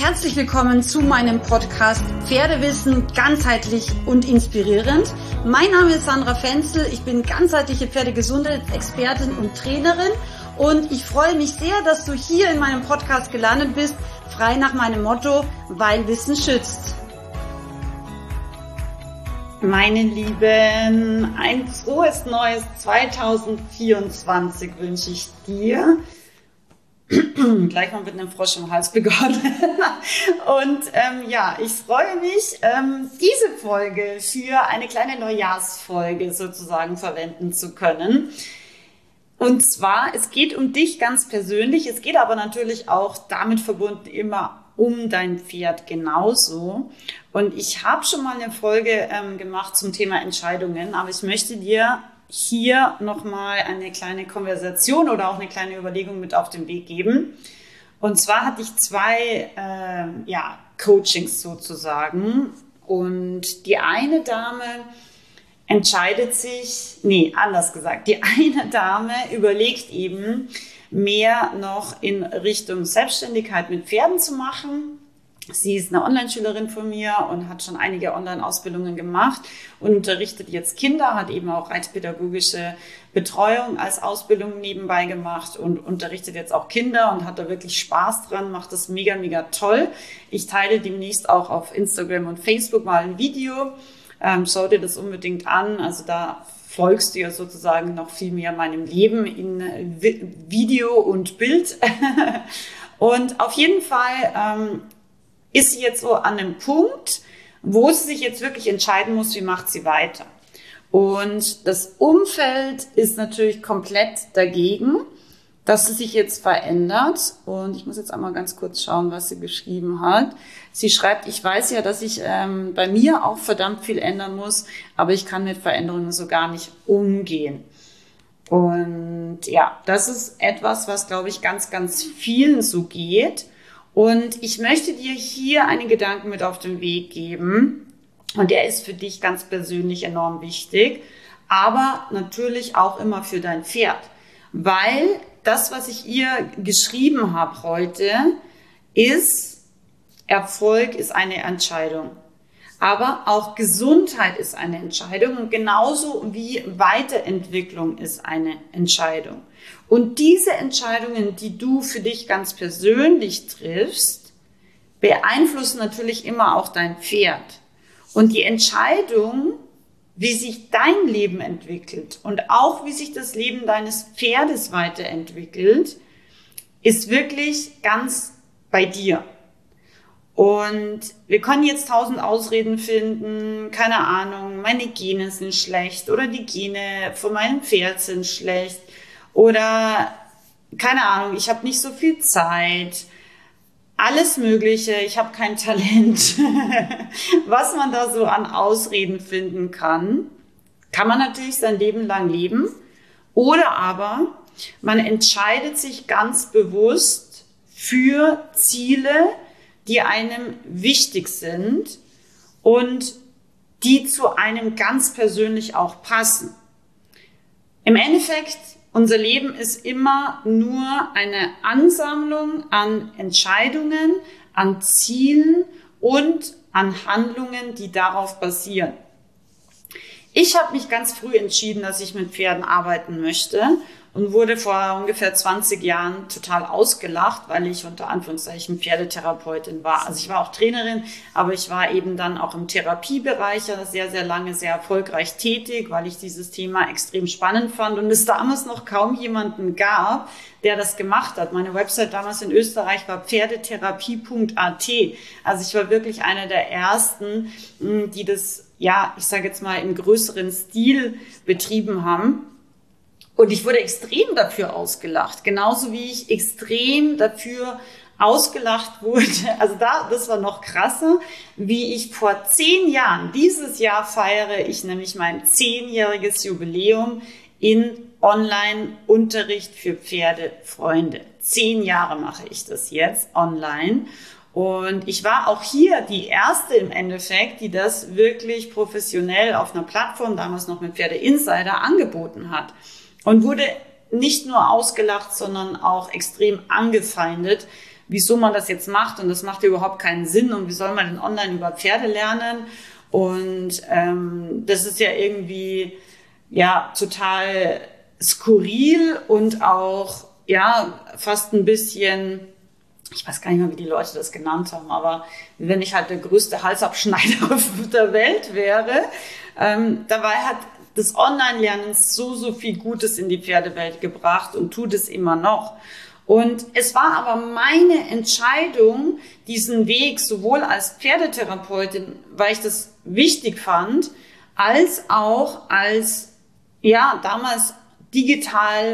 Herzlich willkommen zu meinem Podcast Pferdewissen ganzheitlich und inspirierend. Mein Name ist Sandra Fenzel, ich bin ganzheitliche Pferdegesundheitsexpertin und Trainerin und ich freue mich sehr, dass du hier in meinem Podcast gelandet bist, frei nach meinem Motto, weil Wissen schützt. Meine Lieben, ein frohes neues 2024 wünsche ich dir. Gleich mal mit einem Frosch im Hals begonnen. Und ich freue mich, diese Folge für eine kleine Neujahrsfolge sozusagen verwenden zu können. Und zwar, es geht um dich ganz persönlich, es geht aber natürlich auch damit verbunden immer um dein Pferd genauso. Und ich habe schon mal eine Folge gemacht zum Thema Entscheidungen, aber ich möchte dir hier nochmal eine kleine Konversation oder auch eine kleine Überlegung mit auf den Weg geben. Und zwar hatte ich zwei Coachings sozusagen. Und die eine Dame die eine Dame überlegt eben, mehr noch in Richtung Selbstständigkeit mit Pferden zu machen. Sie ist eine Online-Schülerin von mir und hat schon einige Online-Ausbildungen gemacht und unterrichtet jetzt Kinder, hat eben auch reitpädagogische Betreuung als Ausbildung nebenbei gemacht und unterrichtet jetzt auch Kinder und hat da wirklich Spaß dran, macht das mega, mega toll. Ich teile demnächst auch auf Instagram und Facebook mal ein Video. Schau dir das unbedingt an. Also da folgst du ja sozusagen noch viel mehr meinem Leben in Video und Bild. Und auf jeden Fall ist sie jetzt so an einem Punkt, wo sie sich jetzt wirklich entscheiden muss, wie macht sie weiter. Und das Umfeld ist natürlich komplett dagegen, dass sie sich jetzt verändert. Und ich muss jetzt einmal ganz kurz schauen, was sie geschrieben hat. Sie schreibt, ich weiß ja, dass ich bei mir auch verdammt viel ändern muss, aber ich kann mit Veränderungen so gar nicht umgehen. Und ja, das ist etwas, was, glaube ich, ganz, ganz vielen so geht. Und ich möchte dir hier einen Gedanken mit auf den Weg geben. Und der ist für dich ganz persönlich enorm wichtig, aber natürlich auch immer für dein Pferd. Weil das, was ich ihr geschrieben habe heute, ist, Erfolg ist eine Entscheidung. Aber auch Gesundheit ist eine Entscheidung und genauso wie Weiterentwicklung ist eine Entscheidung. Und diese Entscheidungen, die du für dich ganz persönlich triffst, beeinflussen natürlich immer auch dein Pferd. Und die Entscheidung, wie sich dein Leben entwickelt und auch wie sich das Leben deines Pferdes weiterentwickelt, ist wirklich ganz bei dir. Und wir können jetzt 1000 Ausreden finden, keine Ahnung, meine Gene sind schlecht oder die Gene von meinem Pferd sind schlecht oder keine Ahnung, ich habe nicht so viel Zeit, alles Mögliche, ich habe kein Talent. Was man da so an Ausreden finden kann man natürlich sein Leben lang leben oder aber man entscheidet sich ganz bewusst für Ziele, die einem wichtig sind und die zu einem ganz persönlich auch passen. Im Endeffekt, unser Leben ist immer nur eine Ansammlung an Entscheidungen, an Zielen und an Handlungen, die darauf basieren. Ich habe mich ganz früh entschieden, dass ich mit Pferden arbeiten möchte und wurde vor ungefähr 20 Jahren total ausgelacht, weil ich unter Anführungszeichen Pferdetherapeutin war. Also ich war auch Trainerin, aber ich war eben dann auch im Therapiebereich sehr, sehr lange, sehr erfolgreich tätig, weil ich dieses Thema extrem spannend fand und es damals noch kaum jemanden gab, der das gemacht hat. Meine Website damals in Österreich war pferdetherapie.at. Also ich war wirklich einer der ersten, die das, ich sage jetzt mal, im größeren Stil betrieben haben. Und ich wurde extrem dafür ausgelacht, genauso wie ich extrem dafür ausgelacht wurde. Also das war noch krasser, wie ich vor 10 Jahren, dieses Jahr feiere ich nämlich mein 10-jähriges Jubiläum in Online-Unterricht für Pferdefreunde. 10 Jahre mache ich das jetzt online. Und ich war auch hier die erste im Endeffekt, die das wirklich professionell auf einer Plattform, damals noch mit Pferde Insider, angeboten hat. Und wurde nicht nur ausgelacht, sondern auch extrem angefeindet, wieso man das jetzt macht und das macht ja überhaupt keinen Sinn und wie soll man denn online über Pferde lernen? Und das ist ja irgendwie ja total skurril und auch ja fast ein bisschen, ich weiß gar nicht mehr, wie die Leute das genannt haben, aber wenn ich halt der größte Halsabschneider auf der Welt wäre, dabei hat das Online-Lernen so viel Gutes in die Pferdewelt gebracht und tut es immer noch. Und es war aber meine Entscheidung, diesen Weg sowohl als Pferdetherapeutin, weil ich das wichtig fand, als auch als, ja, damals digital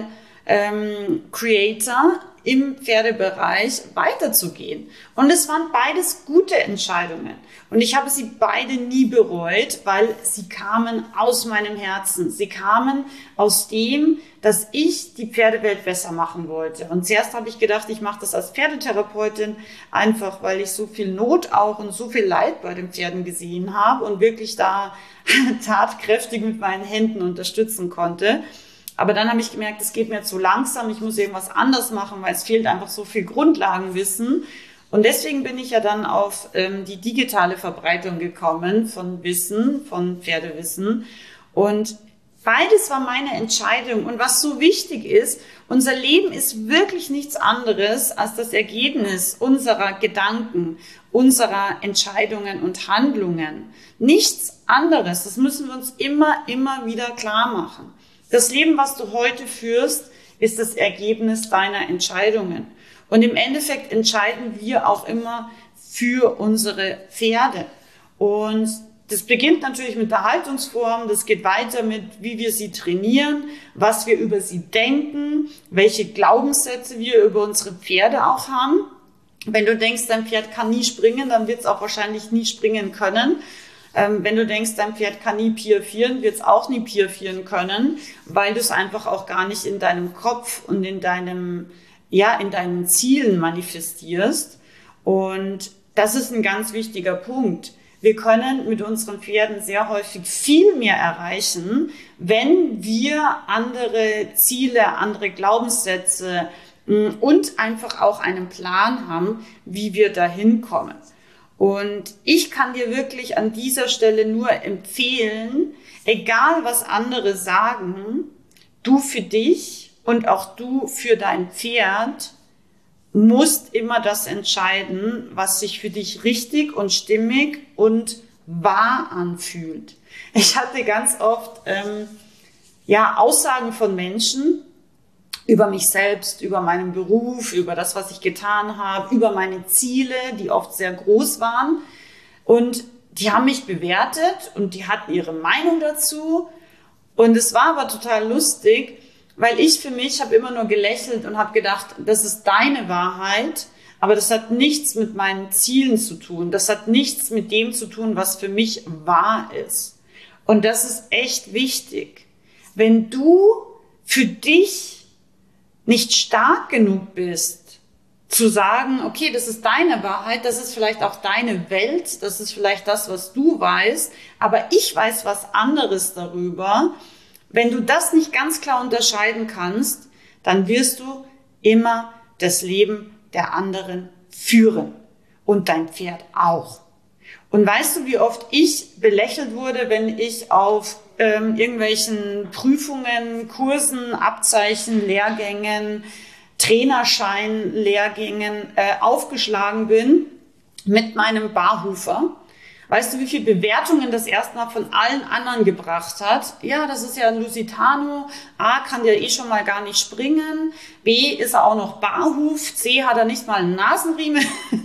Creator im Pferdebereich weiterzugehen. Und es waren beides gute Entscheidungen. Und ich habe sie beide nie bereut, weil sie kamen aus meinem Herzen. Sie kamen aus dem, dass ich die Pferdewelt besser machen wollte. Und zuerst habe ich gedacht, ich mache das als Pferdetherapeutin, einfach weil ich so viel Not auch und so viel Leid bei den Pferden gesehen habe und wirklich da tatkräftig mit meinen Händen unterstützen konnte. Aber dann habe ich gemerkt, es geht mir zu langsam, ich muss irgendwas anders machen, weil es fehlt einfach so viel Grundlagenwissen. Und deswegen bin ich ja dann auf die digitale Verbreitung gekommen von Wissen, von Pferdewissen. Und beides war meine Entscheidung. Und was so wichtig ist, unser Leben ist wirklich nichts anderes als das Ergebnis unserer Gedanken, unserer Entscheidungen und Handlungen. Nichts anderes. Das müssen wir uns immer wieder klar machen. Das Leben, was du heute führst, ist das Ergebnis deiner Entscheidungen. Und im Endeffekt entscheiden wir auch immer für unsere Pferde. Und das beginnt natürlich mit der Haltungsform, das geht weiter mit, wie wir sie trainieren, was wir über sie denken, welche Glaubenssätze wir über unsere Pferde auch haben. Wenn du denkst, dein Pferd kann nie springen, dann wird es auch wahrscheinlich nie springen können. Wenn du denkst, dein Pferd kann nie piafieren, wird es auch nie piafieren können, weil du es einfach auch gar nicht in deinem Kopf und in deinen Zielen manifestierst. Und das ist ein ganz wichtiger Punkt. Wir können mit unseren Pferden sehr häufig viel mehr erreichen, wenn wir andere Ziele, andere Glaubenssätze und einfach auch einen Plan haben, wie wir dahin kommen. Und ich kann dir wirklich an dieser Stelle nur empfehlen, egal was andere sagen, du für dich und auch du für dein Pferd musst immer das entscheiden, was sich für dich richtig und stimmig und wahr anfühlt. Ich hatte ganz oft Aussagen von Menschen über mich selbst, über meinen Beruf, über das, was ich getan habe, über meine Ziele, die oft sehr groß waren. Und die haben mich bewertet und die hatten ihre Meinung dazu. Und es war aber total lustig, weil ich für mich habe immer nur gelächelt und habe gedacht, das ist deine Wahrheit, aber das hat nichts mit meinen Zielen zu tun. Das hat nichts mit dem zu tun, was für mich wahr ist. Und das ist echt wichtig. Wenn du für dich nicht stark genug bist, zu sagen, okay, das ist deine Wahrheit, das ist vielleicht auch deine Welt, das ist vielleicht das, was du weißt, aber ich weiß was anderes darüber. Wenn du das nicht ganz klar unterscheiden kannst, dann wirst du immer das Leben der anderen führen und dein Pferd auch. Und weißt du, wie oft ich belächelt wurde, wenn ich auf irgendwelchen Prüfungen, Kursen, Abzeichen, Lehrgängen, Trainerschein-Lehrgängen aufgeschlagen bin mit meinem Barhufer? Weißt du, wie viele Bewertungen das erstmal von allen anderen gebracht hat? Ja, das ist ja ein Lusitano. A, kann der eh schon mal gar nicht springen. B, ist er auch noch Barhuf. C, hat er nicht mal einen Nasenriemen.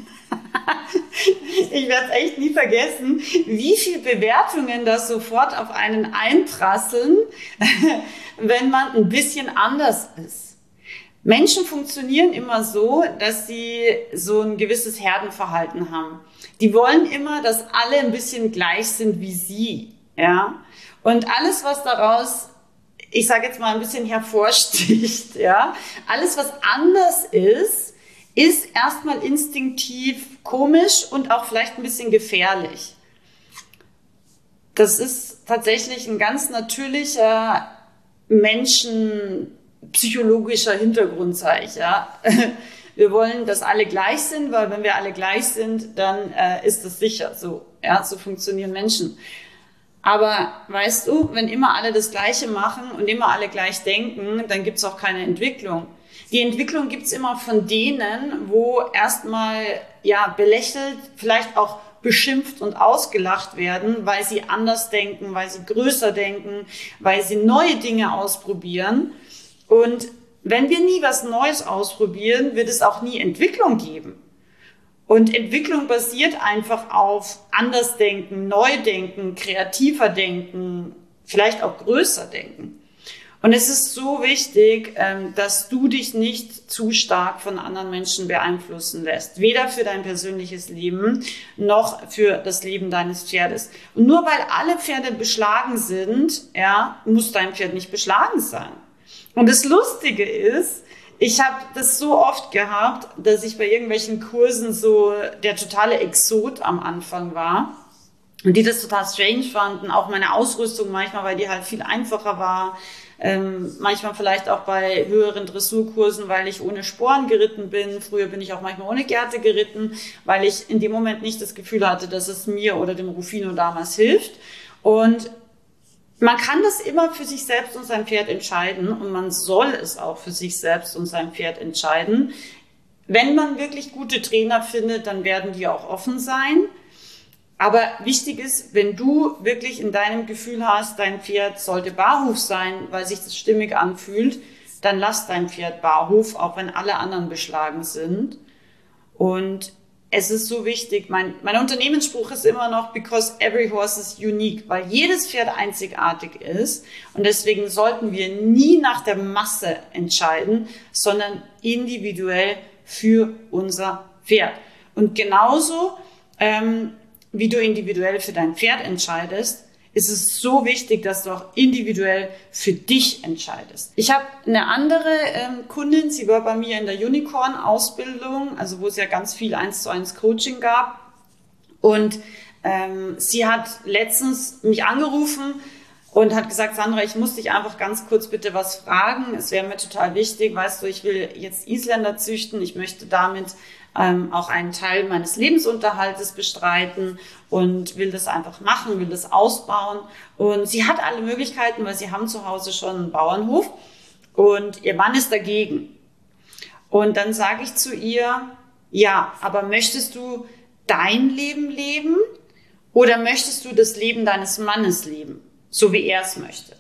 Ich werde es echt nie vergessen, wie viele Bewertungen das sofort auf einen einprasseln, wenn man ein bisschen anders ist. Menschen funktionieren immer so, dass sie so ein gewisses Herdenverhalten haben. Die wollen immer, dass alle ein bisschen gleich sind wie sie, ja. Und alles, was daraus, ich sage jetzt mal ein bisschen hervorsticht, ja, alles, was anders ist erstmal instinktiv komisch und auch vielleicht ein bisschen gefährlich. Das ist tatsächlich ein ganz natürlicher menschenpsychologischer Hintergrund, sage ich, ja. Wir wollen, dass alle gleich sind, weil wenn wir alle gleich sind, dann ist das sicher so. Ja, so funktionieren Menschen. Aber weißt du, wenn immer alle das Gleiche machen und immer alle gleich denken, dann gibt's auch keine Entwicklung. Die Entwicklung gibt's immer von denen, wo erstmal belächelt, vielleicht auch beschimpft und ausgelacht werden, weil sie anders denken, weil sie größer denken, weil sie neue Dinge ausprobieren. Und wenn wir nie was Neues ausprobieren, wird es auch nie Entwicklung geben. Und Entwicklung basiert einfach auf Andersdenken, Neudenken, kreativer Denken, vielleicht auch größer denken. Und es ist so wichtig, dass du dich nicht zu stark von anderen Menschen beeinflussen lässt. Weder für dein persönliches Leben noch für das Leben deines Pferdes. Und nur weil alle Pferde beschlagen sind, muss dein Pferd nicht beschlagen sein. Und das Lustige ist, ich habe das so oft gehabt, dass ich bei irgendwelchen Kursen so der totale Exot am Anfang war. Und die das total strange fanden, auch meine Ausrüstung manchmal, weil die halt viel einfacher war. Manchmal vielleicht auch bei höheren Dressurkursen, weil ich ohne Sporen geritten bin. Früher bin ich auch manchmal ohne Gerte geritten, weil ich in dem Moment nicht das Gefühl hatte, dass es mir oder dem Rufino damals hilft. Und man kann das immer für sich selbst und sein Pferd entscheiden und man soll es auch für sich selbst und sein Pferd entscheiden. Wenn man wirklich gute Trainer findet, dann werden die auch offen sein. Aber wichtig ist, wenn du wirklich in deinem Gefühl hast, dein Pferd sollte Barhof sein, weil sich das stimmig anfühlt, dann lass dein Pferd Barhof, auch wenn alle anderen beschlagen sind. Und es ist so wichtig, mein Unternehmensspruch ist immer noch, because every horse is unique, weil jedes Pferd einzigartig ist. Und deswegen sollten wir nie nach der Masse entscheiden, sondern individuell für unser Pferd. Und genauso, wie du individuell für dein Pferd entscheidest, ist es so wichtig, dass du auch individuell für dich entscheidest. Ich habe eine andere Kundin, sie war bei mir in der Unicorn-Ausbildung, also wo es ja ganz viel 1:1 Coaching gab. Und sie hat letztens mich angerufen und hat gesagt, Sandra, ich muss dich einfach ganz kurz bitte was fragen. Es wäre mir total wichtig, weißt du, ich will jetzt Isländer züchten, ich möchte damit auch einen Teil meines Lebensunterhaltes bestreiten und will das einfach machen, will das ausbauen. Und sie hat alle Möglichkeiten, weil sie haben zu Hause schon einen Bauernhof und ihr Mann ist dagegen. Und dann sage ich zu ihr, ja, aber möchtest du dein Leben leben oder möchtest du das Leben deines Mannes leben, so wie er es möchte?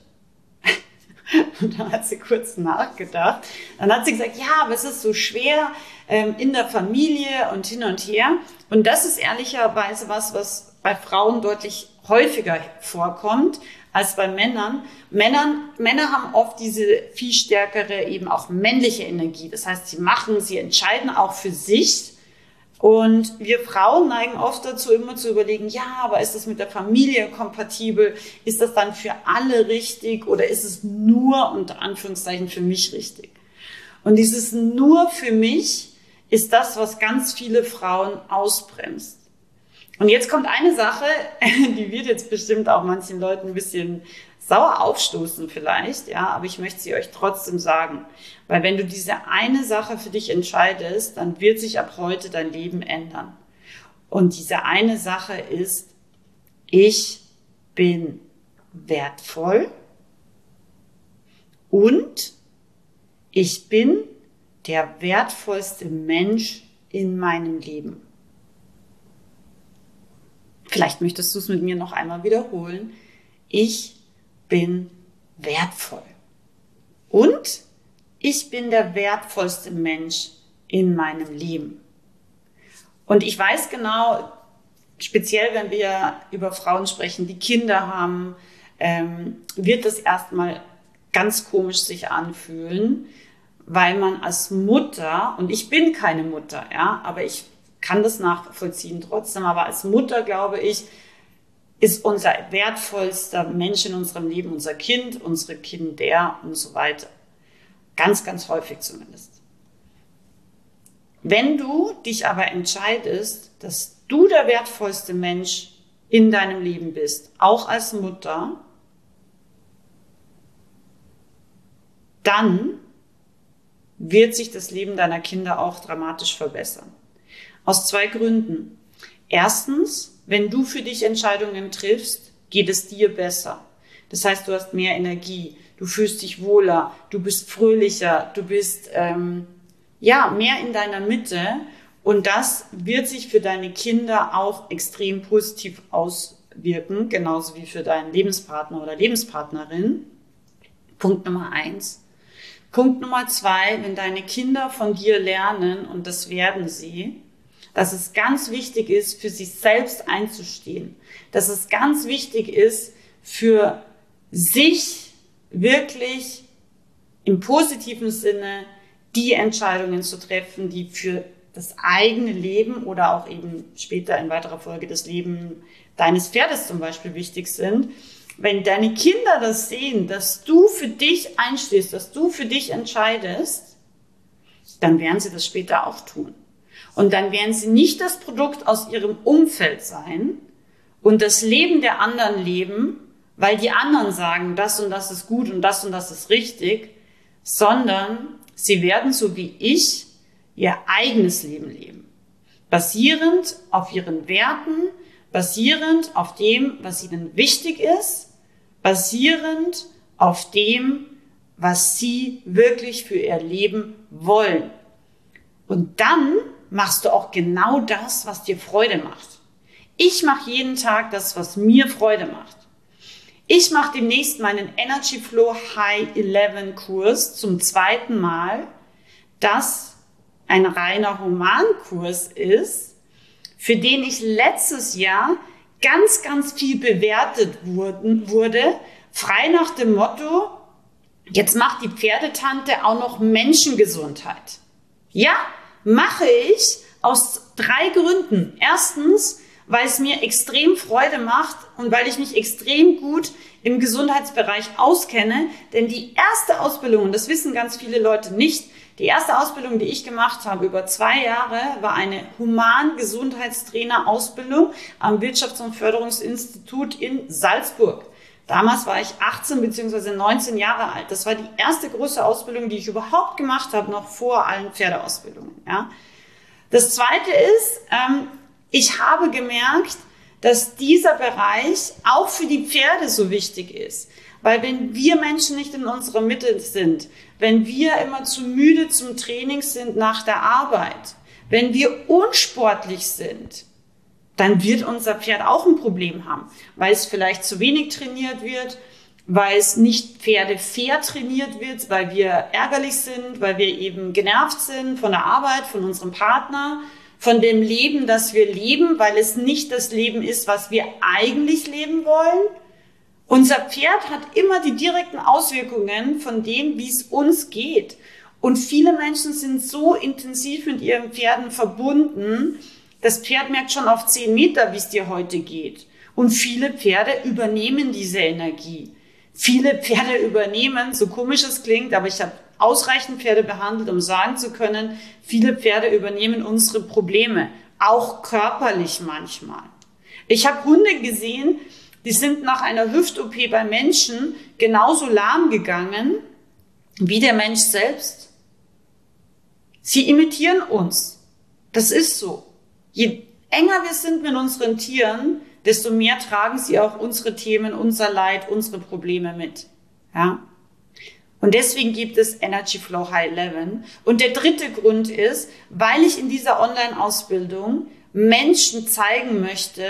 Und dann hat sie kurz nachgedacht. Dann hat sie gesagt, ja, aber es ist so schwer in der Familie und hin und her. Und das ist ehrlicherweise was bei Frauen deutlich häufiger vorkommt als bei Männern. Männer haben oft diese viel stärkere, eben auch männliche Energie. Das heißt, sie entscheiden auch für sich. Und wir Frauen neigen oft dazu, immer zu überlegen, ja, aber ist das mit der Familie kompatibel? Ist das dann für alle richtig oder ist es nur unter Anführungszeichen für mich richtig? Und dieses nur für mich ist das, was ganz viele Frauen ausbremst. Und jetzt kommt eine Sache, die wird jetzt bestimmt auch manchen Leuten ein bisschen sauer aufstoßen vielleicht, ja, aber ich möchte sie euch trotzdem sagen. Weil wenn du diese eine Sache für dich entscheidest, dann wird sich ab heute dein Leben ändern. Und diese eine Sache ist, ich bin wertvoll und ich bin der wertvollste Mensch in meinem Leben. Vielleicht möchtest du es mit mir noch einmal wiederholen. Ich bin wertvoll. Und ich bin der wertvollste Mensch in meinem Leben. Und ich weiß genau, speziell wenn wir über Frauen sprechen, die Kinder haben, wird das erstmal ganz komisch sich anfühlen, weil man als Mutter, und ich bin keine Mutter, ja, aber ich kann das nachvollziehen trotzdem, aber als Mutter, glaube ich, ist unser wertvollster Mensch in unserem Leben unser Kind, unsere Kinder und so weiter. Ganz, ganz häufig zumindest. Wenn du dich aber entscheidest, dass du der wertvollste Mensch in deinem Leben bist, auch als Mutter, dann wird sich das Leben deiner Kinder auch dramatisch verbessern. Aus 2 Gründen. Erstens, wenn du für dich Entscheidungen triffst, geht es dir besser. Das heißt, du hast mehr Energie, du fühlst dich wohler, du bist fröhlicher, du bist mehr in deiner Mitte. Und das wird sich für deine Kinder auch extrem positiv auswirken, genauso wie für deinen Lebenspartner oder Lebenspartnerin. Punkt Nummer 1. Punkt Nummer 2, wenn deine Kinder von dir lernen, und das werden sie, dass es ganz wichtig ist, für sich selbst einzustehen. Dass es ganz wichtig ist, für sich wirklich im positiven Sinne die Entscheidungen zu treffen, die für das eigene Leben oder auch eben später in weiterer Folge das Leben deines Pferdes zum Beispiel wichtig sind. Wenn deine Kinder das sehen, dass du für dich einstehst, dass du für dich entscheidest, dann werden sie das später auch tun. Und dann werden sie nicht das Produkt aus ihrem Umfeld sein und das Leben der anderen leben, weil die anderen sagen, das und das ist gut und das ist richtig, sondern sie werden, so wie ich, ihr eigenes Leben leben. Basierend auf ihren Werten, basierend auf dem, was ihnen wichtig ist, basierend auf dem, was sie wirklich für ihr Leben wollen. Und dann machst du auch genau das, was dir Freude macht. Ich mache jeden Tag das, was mir Freude macht. Ich mache demnächst meinen Energy Flow High 11 Kurs zum 2. Mal, das ein reiner Humankurs ist, für den ich letztes Jahr ganz, ganz viel bewertet wurde, frei nach dem Motto, jetzt macht die Pferdetante auch noch Menschengesundheit. Ja, mache ich aus 3 Gründen. Erstens, weil es mir extrem Freude macht und weil ich mich extrem gut im Gesundheitsbereich auskenne. Denn die erste Ausbildung, und das wissen ganz viele Leute nicht, die erste Ausbildung, die ich gemacht habe über 2 Jahre, war eine Human-Gesundheitstrainer-Ausbildung am Wirtschafts- und Förderungsinstitut in Salzburg. Damals war ich 18 bzw. 19 Jahre alt. Das war die erste große Ausbildung, die ich überhaupt gemacht habe, noch vor allen Pferdeausbildungen. Ja. Das Zweite ist, ich habe gemerkt, dass dieser Bereich auch für die Pferde so wichtig ist. Weil wenn wir Menschen nicht in unserer Mitte sind, wenn wir immer zu müde zum Training sind nach der Arbeit, wenn wir unsportlich sind, dann wird unser Pferd auch ein Problem haben, weil es vielleicht zu wenig trainiert wird, weil es nicht pferdefair trainiert wird, weil wir ärgerlich sind, weil wir eben genervt sind von der Arbeit, von unserem Partner, von dem Leben, das wir leben, weil es nicht das Leben ist, was wir eigentlich leben wollen. Unser Pferd hat immer die direkten Auswirkungen von dem, wie es uns geht. Und viele Menschen sind so intensiv mit ihren Pferden verbunden, das Pferd merkt schon auf 10 Meter, wie es dir heute geht. Und viele Pferde übernehmen diese Energie. Viele Pferde übernehmen, so komisch es klingt, aber ich habe ausreichend Pferde behandelt, um sagen zu können, viele Pferde übernehmen unsere Probleme, auch körperlich manchmal. Ich habe Hunde gesehen, die sind nach einer Hüft-OP bei Menschen genauso lahm gegangen wie der Mensch selbst. Sie imitieren uns. Das ist so. Je enger wir sind mit unseren Tieren, desto mehr tragen sie auch unsere Themen, unser Leid, unsere Probleme mit. Ja? Und deswegen gibt es Energy Flow High 11. Und der dritte Grund ist, weil ich in dieser Online-Ausbildung Menschen zeigen möchte,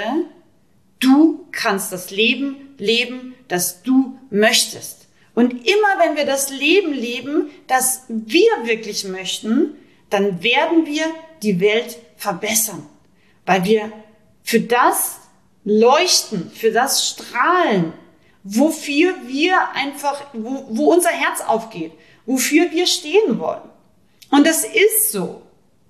du kannst das Leben leben, das du möchtest. Und immer wenn wir das Leben leben, das wir wirklich möchten, dann werden wir die Welt verbessern. Weil wir für das leuchten, für das strahlen, wofür wir einfach, wo unser Herz aufgeht, wofür wir stehen wollen. Und das ist so.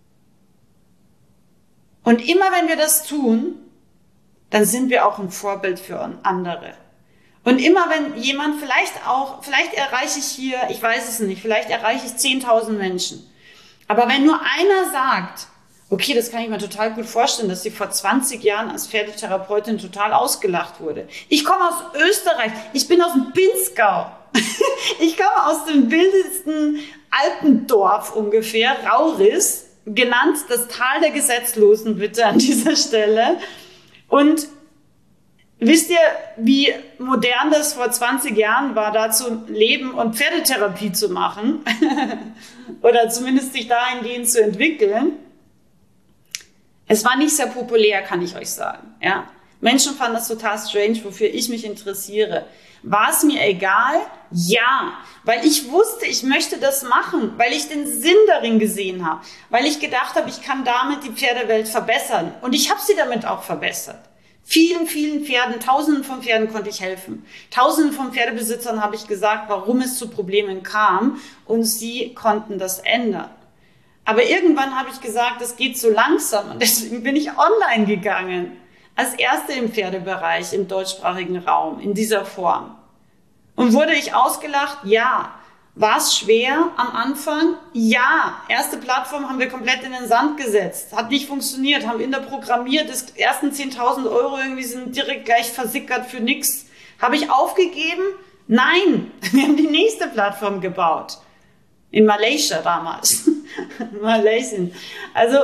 Und immer wenn wir das tun, dann sind wir auch ein Vorbild für andere. Und immer wenn jemand vielleicht erreiche ich hier, ich weiß es nicht, vielleicht erreiche ich 10.000 Menschen. Aber wenn nur einer sagt, okay, das kann ich mir total gut vorstellen, dass sie vor 20 Jahren als Pferdetherapeutin total ausgelacht wurde. Ich komme aus Österreich, ich bin aus dem Pinzgau. Ich komme aus dem wildesten Alpendorf. Dorf ungefähr, Rauris, genannt das Tal der Gesetzlosen, bitte an dieser Stelle. Und wisst ihr, wie modern das vor 20 Jahren war, da zu leben und Pferdetherapie zu machen? Oder zumindest sich dahingehend zu entwickeln? Es war nicht sehr populär, kann ich euch sagen. Ja? Menschen fanden das total strange, wofür ich mich interessiere. War es mir egal? Ja, weil ich wusste, ich möchte das machen, weil ich den Sinn darin gesehen habe, weil ich gedacht habe, ich kann damit die Pferdewelt verbessern. Und ich habe sie damit auch verbessert. Vielen, vielen Pferden, Tausenden von Pferden konnte ich helfen. Tausenden von Pferdebesitzern habe ich gesagt, warum es zu Problemen kam, und sie konnten das ändern. Aber irgendwann habe ich gesagt, das geht so langsam, und deswegen bin ich online gegangen. Als erste im Pferdebereich im deutschsprachigen Raum, in dieser Form. Und wurde ich ausgelacht? Ja. War es schwer am Anfang? Ja. Erste Plattform haben wir komplett in den Sand gesetzt. Hat nicht funktioniert, haben in der programmiert, die ersten 10.000 Euro irgendwie sind direkt gleich versickert für nix. Habe ich aufgegeben? Nein. Wir haben die nächste Plattform gebaut. In Malaysia damals. Malaysia. Also,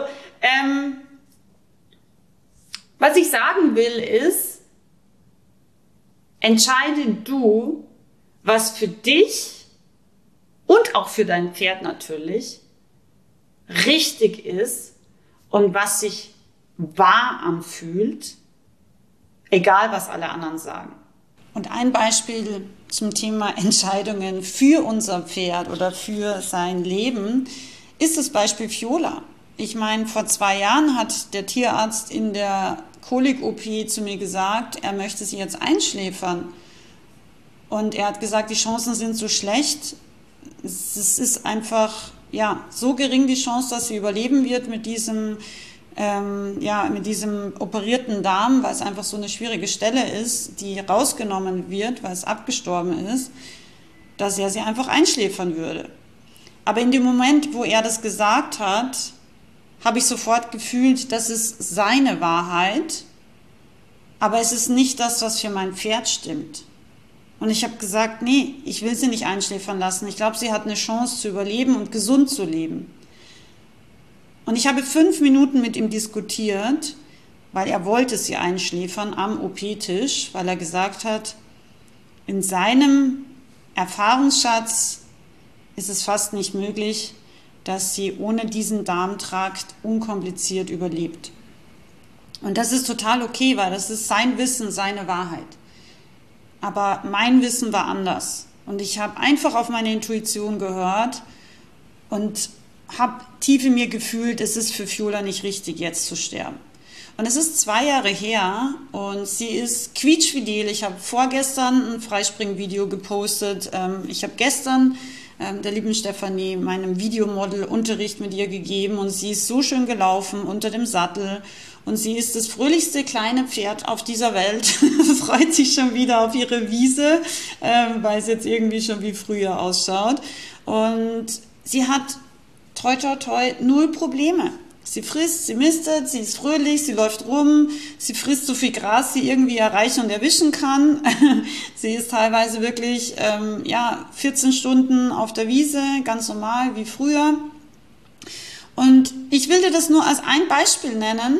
was ich sagen will ist, entscheide du, was für dich und auch für dein Pferd natürlich richtig ist und was sich wahr anfühlt, egal was alle anderen sagen. Und ein Beispiel zum Thema Entscheidungen für unser Pferd oder für sein Leben ist das Beispiel Viola. Ich meine, vor 2 Jahren hat der Tierarzt in der Kolik-OP zu mir gesagt, er möchte sie jetzt einschläfern. Und er hat gesagt, die Chancen sind so schlecht. Es ist einfach so gering die Chance, dass sie überleben wird mit diesem operierten Darm, weil es einfach so eine schwierige Stelle ist, die rausgenommen wird, weil es abgestorben ist, dass er sie einfach einschläfern würde. Aber in dem Moment, wo er das gesagt hat, habe ich sofort gefühlt, das ist seine Wahrheit, aber es ist nicht das, was für mein Pferd stimmt. Und ich habe gesagt, nee, ich will sie nicht einschläfern lassen. Ich glaube, sie hat eine Chance zu überleben und gesund zu leben. Und ich habe 5 Minuten mit ihm diskutiert, weil er wollte sie einschläfern am OP-Tisch, weil er gesagt hat, in seinem Erfahrungsschatz ist es fast nicht möglich, dass sie ohne diesen Darmtrakt unkompliziert überlebt. Und das ist total okay, weil das ist sein Wissen, seine Wahrheit. Aber mein Wissen war anders. Und ich habe einfach auf meine Intuition gehört und habe tief in mir gefühlt, es ist für Viola nicht richtig, jetzt zu sterben. Und es ist 2 Jahre her und sie ist quietschfidel. Ich habe vorgestern ein Freispring-Video gepostet. Ich habe gestern der lieben Stefanie, meinem Videomodel, Unterricht mit ihr gegeben und sie ist so schön gelaufen unter dem Sattel und sie ist das fröhlichste kleine Pferd auf dieser Welt, freut sich schon wieder auf ihre Wiese, weil es jetzt irgendwie schon wie früher ausschaut und sie hat toi toi toi 0 Probleme. Sie frisst, sie mistet, sie ist fröhlich, sie läuft rum, sie frisst so viel Gras, sie irgendwie erreichen und erwischen kann. Sie ist teilweise wirklich 14 Stunden auf der Wiese, ganz normal wie früher. Und ich will dir das nur als ein Beispiel nennen,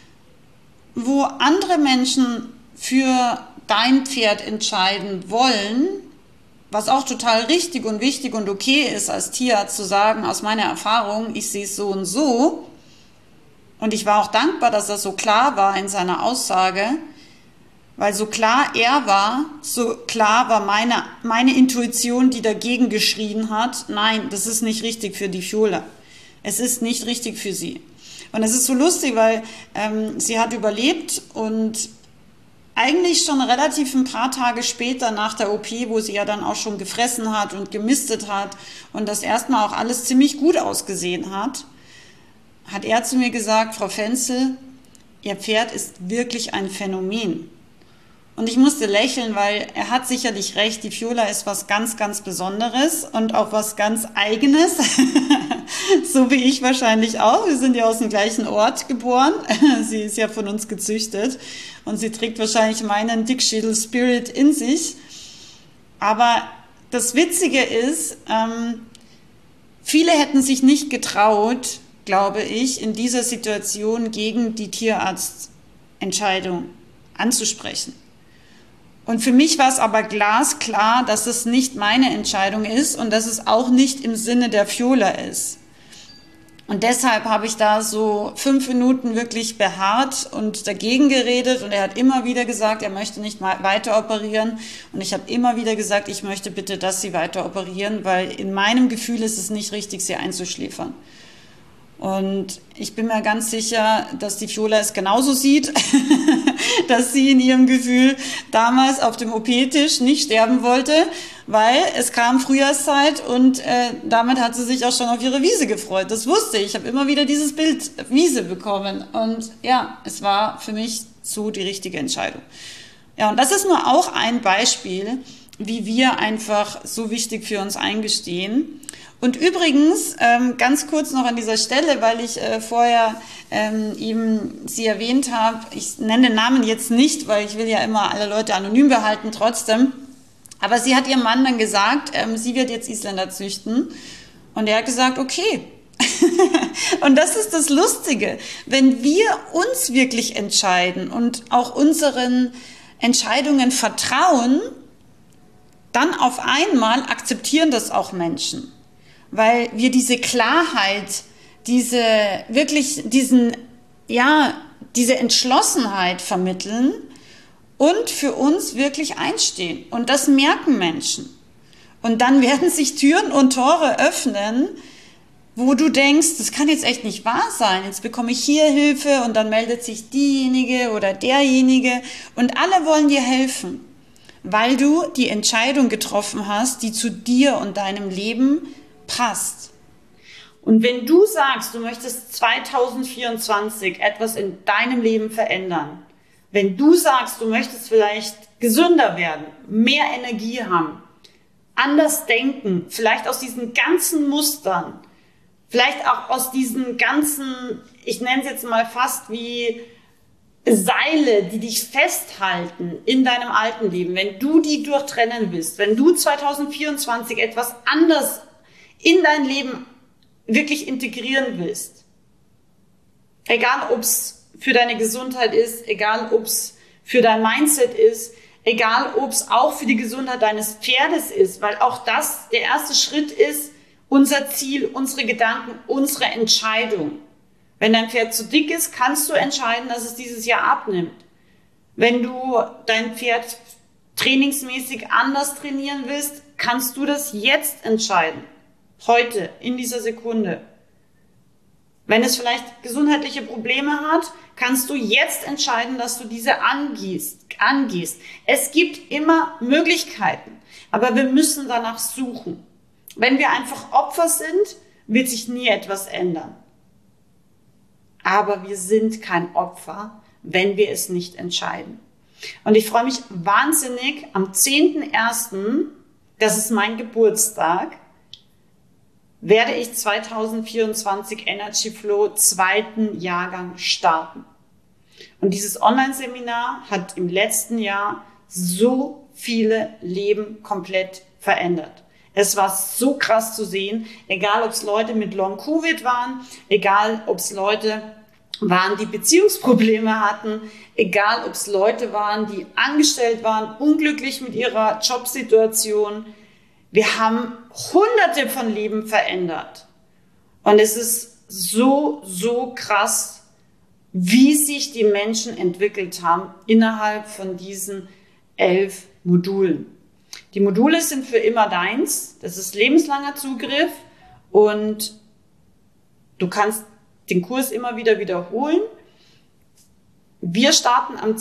wo andere Menschen für dein Pferd entscheiden wollen, was auch total richtig und wichtig und okay ist, als Tierarzt zu sagen, aus meiner Erfahrung, ich sehe es so und so. Und ich war auch dankbar, dass er so klar war in seiner Aussage, weil so klar er war, so klar war meine Intuition, die dagegen geschrien hat, nein, das ist nicht richtig für die Viola. Es ist nicht richtig für sie. Und es ist so lustig, weil sie hat überlebt und eigentlich schon relativ ein paar Tage später nach der OP, wo sie ja dann auch schon gefressen hat und gemistet hat und das erstmal auch alles ziemlich gut ausgesehen hat, hat er zu mir gesagt, Frau Fenzel, Ihr Pferd ist wirklich ein Phänomen. Und ich musste lächeln, weil er hat sicherlich recht, die Viola ist was ganz, ganz Besonderes und auch was ganz Eigenes, so wie ich wahrscheinlich auch. Wir sind ja aus dem gleichen Ort geboren, sie ist ja von uns gezüchtet und sie trägt wahrscheinlich meinen Dickschädel-Spirit in sich. Aber das Witzige ist, Viele hätten sich nicht getraut, glaube ich, in dieser Situation gegen die Tierarztentscheidung anzusprechen. Und für mich war es aber glasklar, dass es nicht meine Entscheidung ist und dass es auch nicht im Sinne der Viola ist. Und deshalb habe ich da so 5 Minuten wirklich beharrt und dagegen geredet. Und er hat immer wieder gesagt, er möchte nicht weiter operieren. Und ich habe immer wieder gesagt, ich möchte bitte, dass Sie weiter operieren, weil in meinem Gefühl ist es nicht richtig, Sie einzuschläfern. Und ich bin mir ganz sicher, dass die Viola es genauso sieht, dass sie in ihrem Gefühl damals auf dem OP-Tisch nicht sterben wollte, weil es kam Frühjahrszeit und damit hat sie sich auch schon auf ihre Wiese gefreut. Das wusste ich. Ich habe immer wieder dieses Bild Wiese bekommen. Und ja, es war für mich so die richtige Entscheidung. Ja, und das ist nur auch ein Beispiel, wie wir einfach so wichtig für uns eingestehen. Und übrigens, ganz kurz noch an dieser Stelle, weil ich vorher eben sie erwähnt habe, ich nenne den Namen jetzt nicht, weil ich will ja immer alle Leute anonym behalten trotzdem, aber sie hat ihrem Mann dann gesagt, sie wird jetzt Isländer züchten und er hat gesagt, okay. Und das ist das Lustige, wenn wir uns wirklich entscheiden und auch unseren Entscheidungen vertrauen, dann auf einmal akzeptieren das auch Menschen. Weil wir diese Klarheit, diese Entschlossenheit vermitteln und für uns wirklich einstehen. Und das merken Menschen. Und dann werden sich Türen und Tore öffnen, wo du denkst, das kann jetzt echt nicht wahr sein. Jetzt bekomme ich hier Hilfe und dann meldet sich diejenige oder derjenige und alle wollen dir helfen, weil du die Entscheidung getroffen hast, die zu dir und deinem Leben passt. Und wenn du sagst, du möchtest 2024 etwas in deinem Leben verändern, wenn du sagst, du möchtest vielleicht gesünder werden, mehr Energie haben, anders denken, vielleicht aus diesen ganzen Mustern, vielleicht auch aus diesen ganzen, ich nenne es jetzt mal fast wie Seile, die dich festhalten in deinem alten Leben, wenn du die durchtrennen willst, wenn du 2024 etwas anders in dein Leben wirklich integrieren willst. Egal, ob es für deine Gesundheit ist, egal, ob es für dein Mindset ist, egal, ob es auch für die Gesundheit deines Pferdes ist, weil auch das der erste Schritt ist, unser Ziel, unsere Gedanken, unsere Entscheidung. Wenn dein Pferd zu dick ist, kannst du entscheiden, dass es dieses Jahr abnimmt. Wenn du dein Pferd trainingsmäßig anders trainieren willst, kannst du das jetzt entscheiden. Heute, in dieser Sekunde. Wenn es vielleicht gesundheitliche Probleme hat, kannst du jetzt entscheiden, dass du diese angehst. Es gibt immer Möglichkeiten, aber wir müssen danach suchen. Wenn wir einfach Opfer sind, wird sich nie etwas ändern. Aber wir sind kein Opfer, wenn wir es nicht entscheiden. Und ich freue mich wahnsinnig, am 10.01., das ist mein Geburtstag, werde ich 2024 Energy Flow 2. Jahrgang starten. Und dieses Online-Seminar hat im letzten Jahr so viele Leben komplett verändert. Es war so krass zu sehen, egal ob es Leute mit Long-Covid waren, egal ob es Leute waren, die Beziehungsprobleme hatten, egal ob es Leute waren, die angestellt waren, unglücklich mit ihrer Jobsituation. Wir haben Hunderte von Leben verändert. Und es ist so, so krass, wie sich die Menschen entwickelt haben innerhalb von diesen 11 Modulen. Die Module sind für immer deins. Das ist lebenslanger Zugriff und du kannst den Kurs immer wieder wiederholen. Wir starten am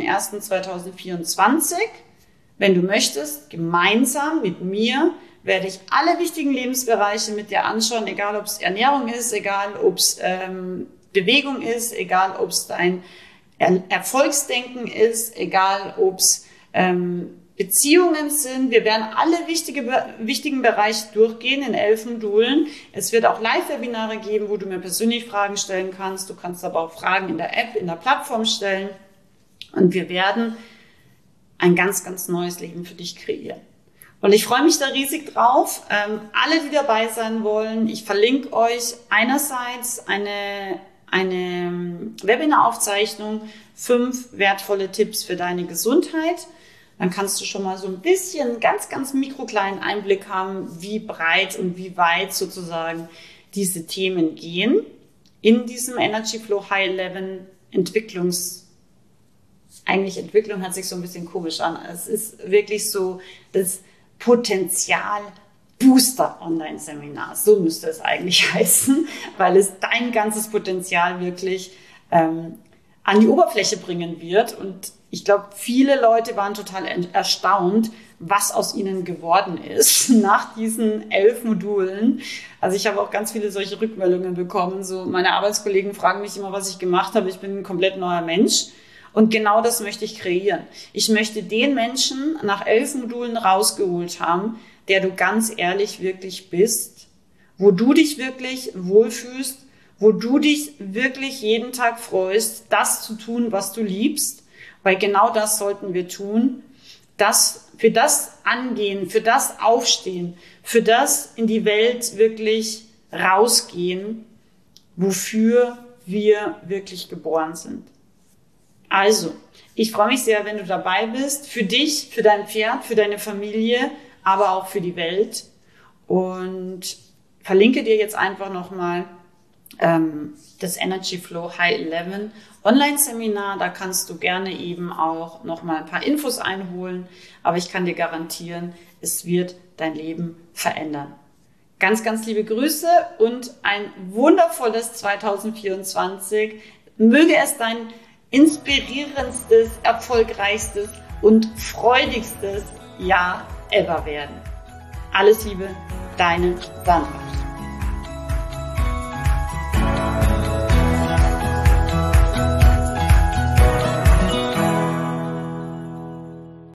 10.01.2024. Wenn du möchtest, gemeinsam mit mir werde ich alle wichtigen Lebensbereiche mit dir anschauen, egal ob es Ernährung ist, egal ob es Bewegung ist, egal ob es dein Erfolgsdenken ist, egal ob es Beziehungen sind. Wir werden alle wichtigen Bereiche durchgehen in 11 Modulen. Es wird auch Live-Webinare geben, wo du mir persönlich Fragen stellen kannst. Du kannst aber auch Fragen in der App, in der Plattform stellen. Und wir werden ein ganz, ganz neues Leben für dich kreieren. Und ich freue mich da riesig drauf. Alle, die dabei sein wollen, ich verlinke euch einerseits eine Webinaraufzeichnung, 5 wertvolle Tipps für deine Gesundheit. Dann kannst du schon mal so ein bisschen, ganz, ganz mikrokleinen Einblick haben, wie breit und wie weit sozusagen diese Themen gehen in diesem Energy Flow High Level Entwicklung hört sich so ein bisschen komisch an. Es ist wirklich so das Potenzial Booster Online-Seminar. So müsste es eigentlich heißen, weil es dein ganzes Potenzial wirklich an die Oberfläche bringen wird. Und ich glaube, viele Leute waren total erstaunt, was aus ihnen geworden ist nach diesen 11 Modulen. Also ich habe auch ganz viele solche Rückmeldungen bekommen. So meine Arbeitskollegen fragen mich immer, was ich gemacht habe. Ich bin ein komplett neuer Mensch. Und genau das möchte ich kreieren. Ich möchte den Menschen nach 11 Modulen rausgeholt haben, der du ganz ehrlich wirklich bist, wo du dich wirklich wohlfühlst, wo du dich wirklich jeden Tag freust, das zu tun, was du liebst, weil genau das sollten wir tun, für das angehen, für das aufstehen, für das in die Welt wirklich rausgehen, wofür wir wirklich geboren sind. Also, ich freue mich sehr, wenn du dabei bist, für dich, für dein Pferd, für deine Familie, aber auch für die Welt. Und verlinke dir jetzt einfach nochmal das Energy Flow High 11 Online-Seminar. Da kannst du gerne eben auch nochmal ein paar Infos einholen. Aber ich kann dir garantieren, es wird dein Leben verändern. Ganz, ganz liebe Grüße und ein wundervolles 2024. Möge es dein inspirierendstes, erfolgreichstes und freudigstes Jahr ever werden. Alles Liebe, deine Sandra.